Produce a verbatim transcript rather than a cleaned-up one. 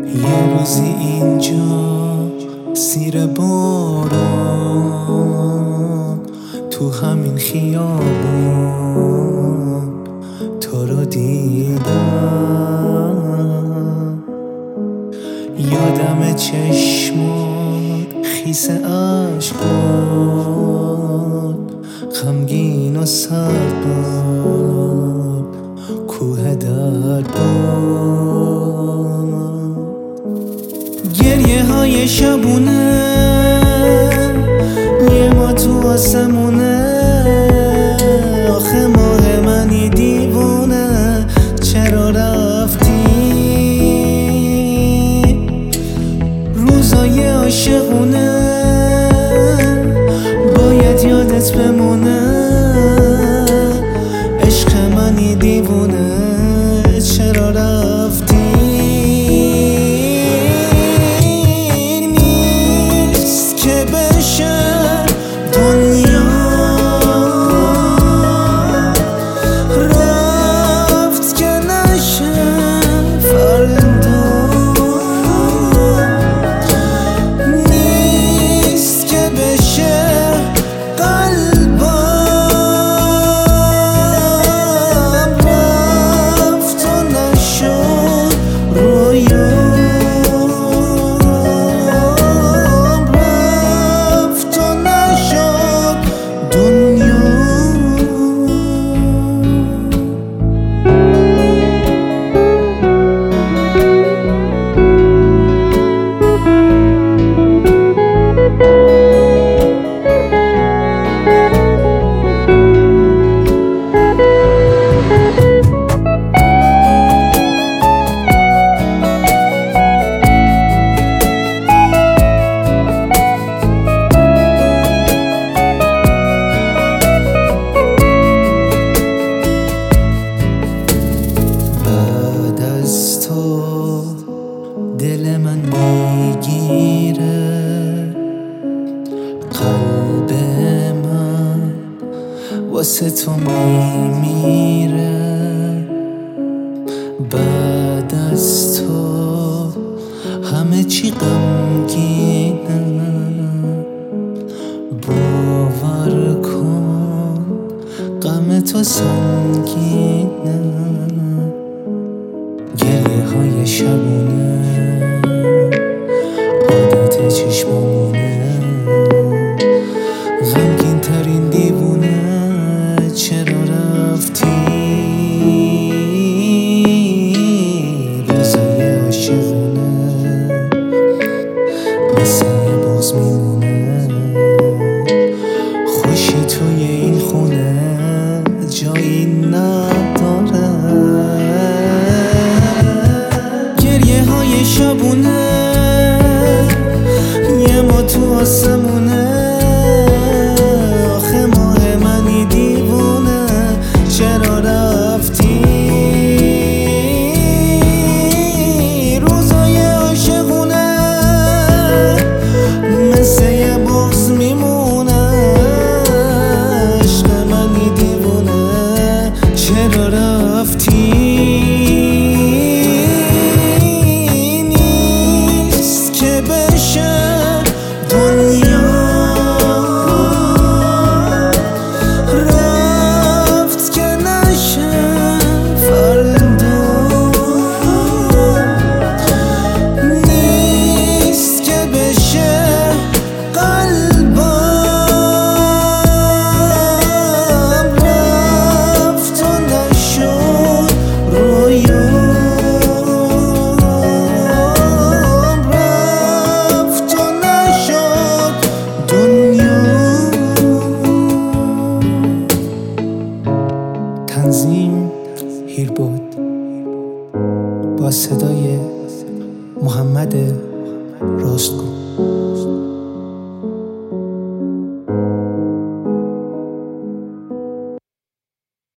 یه روزی اینجا زیر باران تو همین خیابون تو رو دیدم، یادم چشمات خیس عشقات غمگین و سرد بود، کوه درد بود، گریه های شبونه یه ما تو آسمونه، آخه ماه منی دیوونه چرا رفتی؟ روزای عاشقونه باید یادت بمونه، عشق منی دیوونه چرا رفتی؟ نیست که بشه دنیا رفت که نشه فردا، نیست که بشه قلبم رفت و نشد رویام، رفت و نشد دنیا. بعد از تو دل من میگیره، قلب من واسه تو میمیره، بعد از تو همه چی غمگینه، باور کن غم تو سنگینه، گریه های شبونه عادت چشمونه، غمگین ترین دیوونه چرا رفتی؟ روزای عاشقونه مثل یه بغض میمونه، خوشی توی این خونه جایی نداره، گریه های شبونه یه ما تو آسمونه، آخه ماه منی دیوونه چرا رفتی؟ روزای عاشقونه مثل یه بغض میمونه، عشق منی دیوونه چرا رفتی؟ تنظیم هیربود با صدای محمد راستگو.